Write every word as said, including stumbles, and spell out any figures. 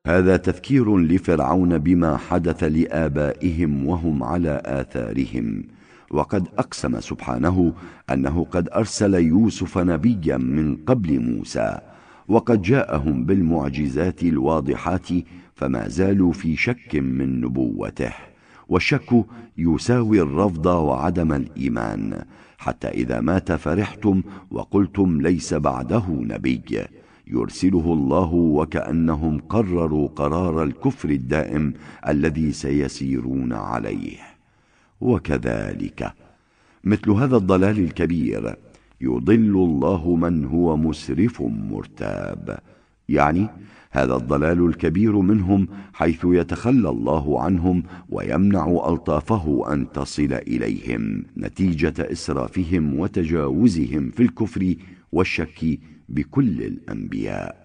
هذا تذكير لفرعون بما حدث لآبائهم وهم على آثارهم، وقد أقسم سبحانه أنه قد أرسل يوسف نبيا من قبل موسى، وقد جاءهم بالمعجزات الواضحات، فما زالوا في شك من نبوته، والشك يساوي الرفض وعدم الإيمان، حتى إذا مات فرحتم وقلتم ليس بعده نبي يرسله الله، وكأنهم قرروا قرار الكفر الدائم الذي سيسيرون عليه. وكذلك مثل هذا الضلال الكبير يضل الله من هو مسرف مرتاب، يعني هذا الضلال الكبير منهم، حيث يتخلى الله عنهم ويمنع ألطافه أن تصل إليهم نتيجة إسرافهم وتجاوزهم في الكفر والشك بكل الأنبياء.